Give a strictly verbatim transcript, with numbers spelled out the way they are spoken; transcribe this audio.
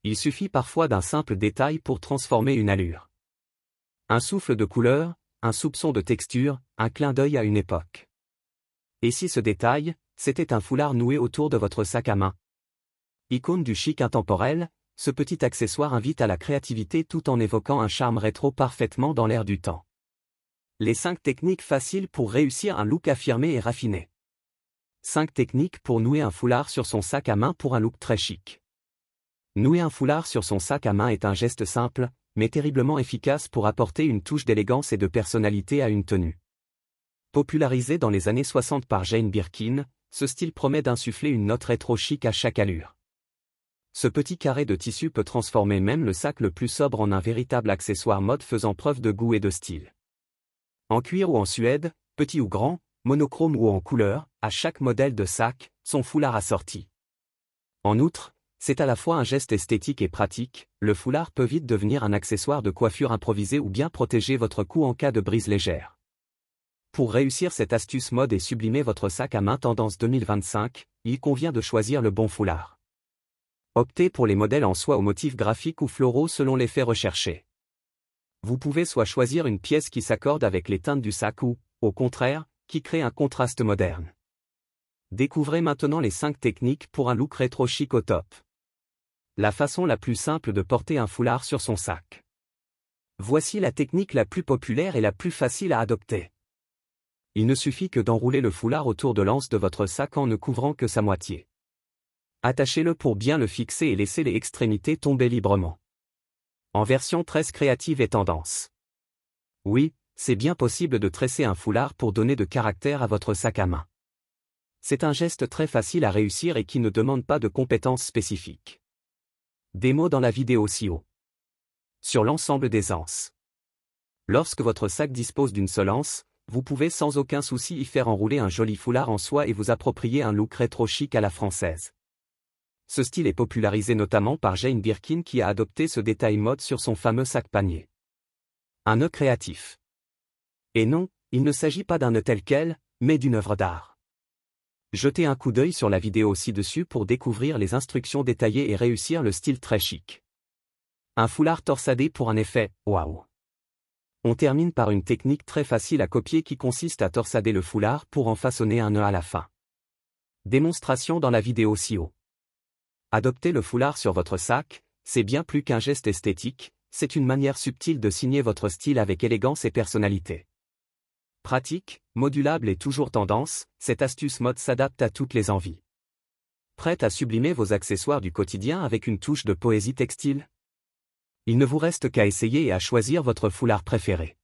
Il suffit parfois d'un simple détail pour transformer une allure. Un souffle de couleur, un soupçon de texture, un clin d'œil à une époque. Et si ce détail, c'était un foulard noué autour de votre sac à main? Icône du chic intemporel, ce petit accessoire invite à la créativité tout en évoquant un charme rétro parfaitement dans l'air du temps. Les cinq techniques faciles pour réussir un look affirmé et raffiné. cinq techniques pour nouer un foulard sur son sac à main pour un look très chic. Nouer un foulard sur son sac à main est un geste simple, mais terriblement efficace pour apporter une touche d'élégance et de personnalité à une tenue. Popularisé dans les années soixante par Jane Birkin, ce style promet d'insuffler une note rétro chic à chaque allure. Ce petit carré de tissu peut transformer même le sac le plus sobre en un véritable accessoire mode faisant preuve de goût et de style. En cuir ou en suède, petit ou grand, monochrome ou en couleur, à chaque modèle de sac, son foulard assorti. En outre, c'est à la fois un geste esthétique et pratique, le foulard peut vite devenir un accessoire de coiffure improvisé ou bien protéger votre cou en cas de brise légère. Pour réussir cette astuce mode et sublimer votre sac à main tendance deux mille vingt-cinq, il convient de choisir le bon foulard. Optez pour les modèles en soie aux motifs graphiques ou floraux selon l'effet recherché. Vous pouvez soit choisir une pièce qui s'accorde avec les teintes du sac ou, au contraire, qui crée un contraste moderne. Découvrez maintenant les cinq techniques pour un look rétro chic au top. La façon la plus simple de porter un foulard sur son sac. Voici la technique la plus populaire et la plus facile à adopter. Il ne suffit que d'enrouler le foulard autour de l'anse de votre sac en ne couvrant que sa moitié. Attachez-le pour bien le fixer et laissez les extrémités tomber librement. En version tresse créative et tendance. Oui, c'est bien possible de tresser un foulard pour donner de caractère à votre sac à main. C'est un geste très facile à réussir et qui ne demande pas de compétences spécifiques. Démo dans la vidéo ci-haut. Sur l'ensemble des anses. Lorsque votre sac dispose d'une seule anse, vous pouvez sans aucun souci y faire enrouler un joli foulard en soie et vous approprier un look rétro chic à la française. Ce style est popularisé notamment par Jane Birkin qui a adopté ce détail mode sur son fameux sac panier. Un nœud créatif. Et non, il ne s'agit pas d'un nœud tel quel, mais d'une œuvre d'art. Jetez un coup d'œil sur la vidéo ci-dessus pour découvrir les instructions détaillées et réussir le style très chic. Un foulard torsadé pour un effet « waouh ». On termine par une technique très facile à copier qui consiste à torsader le foulard pour en façonner un nœud à la fin. Démonstration dans la vidéo ci-haut. Adopter le foulard sur votre sac, c'est bien plus qu'un geste esthétique, c'est une manière subtile de signer votre style avec élégance et personnalité. Pratique, modulable et toujours tendance, cette astuce mode s'adapte à toutes les envies. Prête à sublimer vos accessoires du quotidien avec une touche de poésie textile? Il ne vous reste qu'à essayer et à choisir votre foulard préféré.